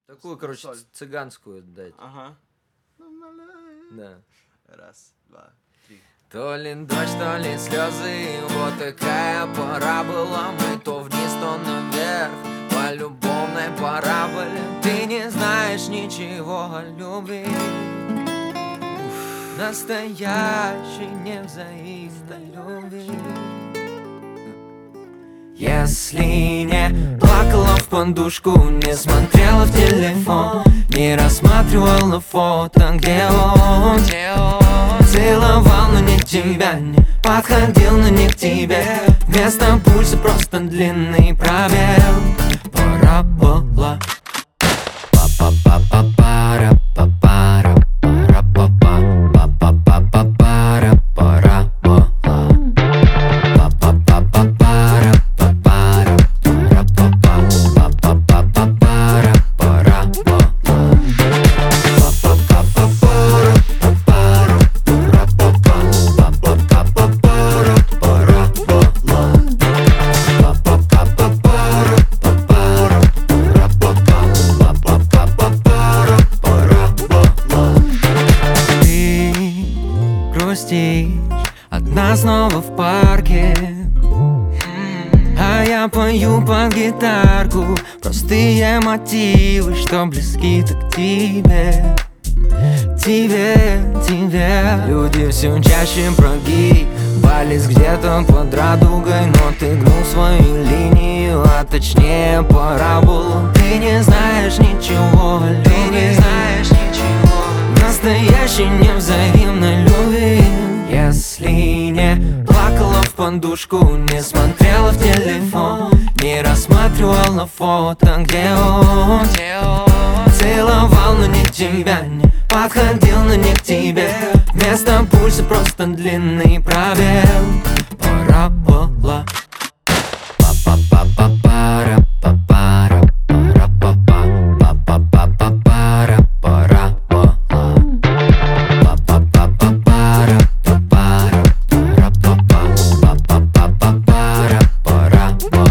Такую, короче, соль. цыганскую дать. Ага. Да. Раз, два, три. То ли дождь, то ли слезы, вот такая пора была. Мы то вниз, то наверх, по любовной параболе. Ты не знаешь ничего о любви, настоящей невзаимной любви. Если не плакала в подушку, не смотрела в телефон, не рассматривала фото, где он целовал, но не тебя, не подходил, но не к тебе. Вместо пульса просто длинный пробел. Пора была. Па-па-па-па-пара, па-пара, пара-па-па, па-па-па-па-пара, пара была. Па-па-па-па-пара, па-пара, пара-па-па, па-па-па-па-пара, пара была. Па-па-па-па-пара, па-пара, пара-па-па, па-па-па-па-пара, пара была. Па-па-па-па-пара, па-пара, ты грустишь одна снова в парке, а я пою под гитарку простые мотивы, что близки так к тебе. Тебе люди все чаще прогибались где-то под радугой, но ты гнул свою линию, а точнее параболу. Ты не знаешь ничего о любви, настоящей невзаимной любви. Если не плакала в подушку, не смотрела в телефон, не рассматривала фото, где он целовал, но не тебя, не подходил, но не к тебе. Вместо пульса просто длинный пробел. Пора была. Па-па-па-па-пара, па-пара, пара-па-па, па-па-па-па-пара, пара была. Па-па-па-па-пара, па-пара, пара-па-па, па-па-па-па-пара, пара была.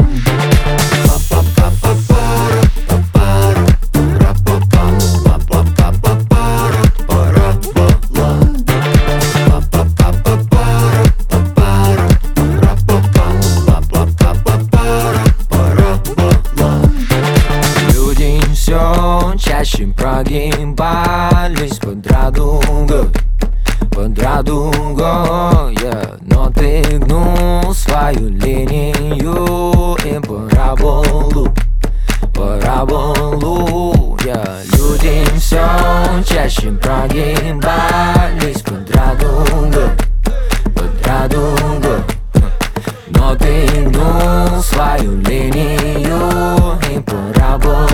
Па-па-па-па-пара, па-пара, пара-па-па, па-па-па-па-пара, пара была. Па-па-па-па-пара, па-пара, пара-па-па, па-па-па-па-пара, пара была. Люди все чаще прогибались под радугой, yeah. Но ты гнул свою линию и параболу, yeah. Люди все чаще прогибались под радугой, но ты гнул свою линию и параболу.